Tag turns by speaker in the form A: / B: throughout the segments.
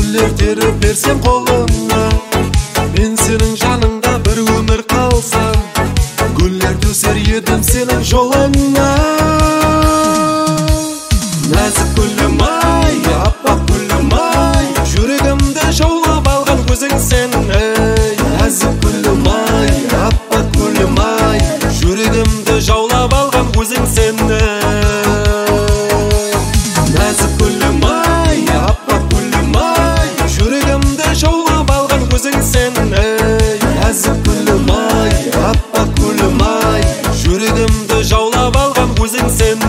A: гүлдер теріп берсем қолыңа, мен сенің жаныңда бір өмір қалсам, гүлдер төсер едім сенің жолыңа. Нәзік гүлім ай, аппақ гүлім ай, жүрегімді жаулап алған көзің сен. Нәзік гүлім ай, аппақ гүлім ай, жүрегімді жаулап алған көзің сен. Нәзік гүлім ай, аппақ гүлім ай, жүрегімді жаулап алған көзің сен. Нәзік гүлім ай, аппақ гүлім ай, жүрегімді жаулап алған көзің сен.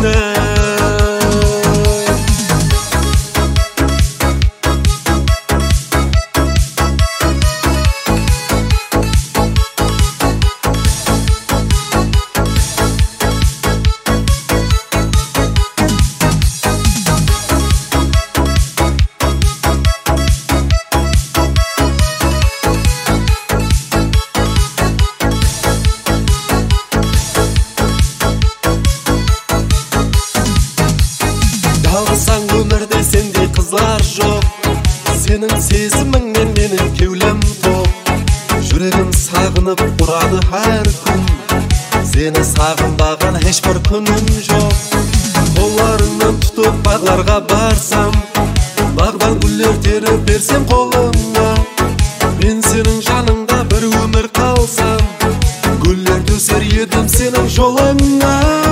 A: Жалғызсаң өмірде сендей қызлар жоқ, сенің сезіміңнен менің кеулем тоқ. Жүрегім сағынып ұрады әр күн, сені сағынбаған ешбір күнім жоқ. Қоларыңнан тұтып бағларға барсам, бағдан гүлдер теріп берсем қолыңа, мен сенің жаныңда бір өмір қалсам, гүлдер төсер едім сенің жолыңа.